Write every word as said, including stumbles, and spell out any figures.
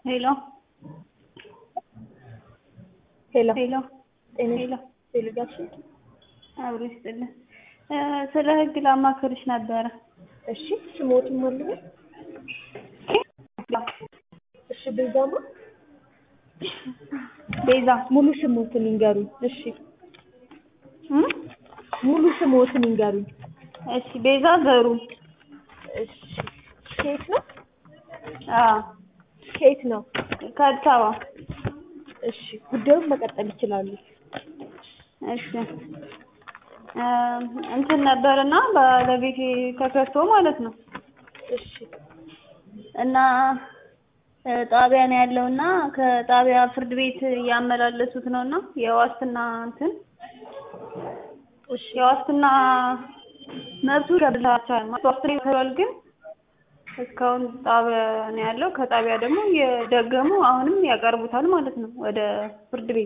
ሄሎ ሄሎ ሄሎ ጤና ሄሎ ቴሌጋሽን አብሮ ይስጥልኝ። ስለ ህግ ላማክርሽ ነበረ። እሺ ስሞቱን ማለት እሺ ቤዛማ ቤዛ ሙሉ ስሞቱን ይንገሩኝ። እሺ እም ሙሉ ስሞቱን ይንገሩኝ። እሺ ቤዛ ዘሩ። እሺ ኬት ነው? አዎ ኬት ነው? ከአዲስ አበባ። እሺ ጉዳዩን መቀጠል ይችላሉ። እሺ እንትን ነበርና ባለቤቴ ተከፍቶ ማለት ነው። እሺ እና ጣቢያ ነው ያለውና ከጣቢያ ፍርድ ቤት እያመላለሱት ነውና የዋስትና እንትን እሺ የዋስትና መብቱ ከብላቻል ማስተር ይፈራል ግን እስካሁን ጣቢያ ነው ያለው። ከጣቢያ ደግሞ የደገሙ አሁንም ያቀርቡታል ማለት ነው ወደ ፍርድ ቤት።